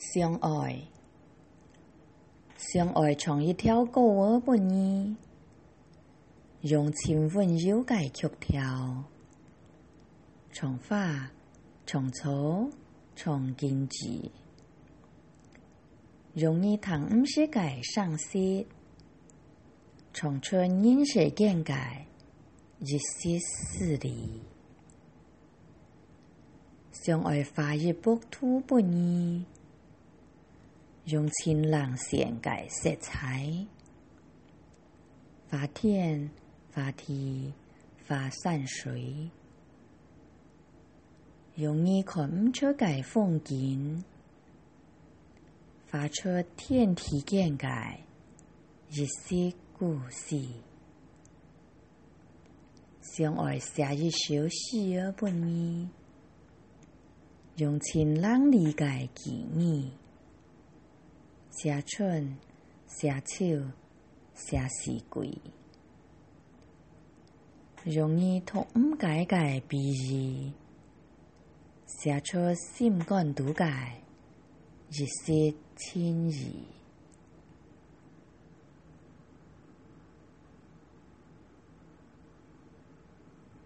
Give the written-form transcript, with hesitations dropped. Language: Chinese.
相爱，相爱像一条狗儿本意，用亲温柔嘅曲调，从花，从草，从荆棘，容易谈唔是嘅赏识，从春认识见嘅日思事理，相爱花日卜土本意，用清朗显嘅色彩，花天、花地、花山水，容易看唔出嘅风景，发出天地间嘅日式故事。相爱写一首诗儿本意，用清朗理解记忆，写春、写秋、写四季，容易同唔解嘅比喻，写出心感獨嘅日式情誼。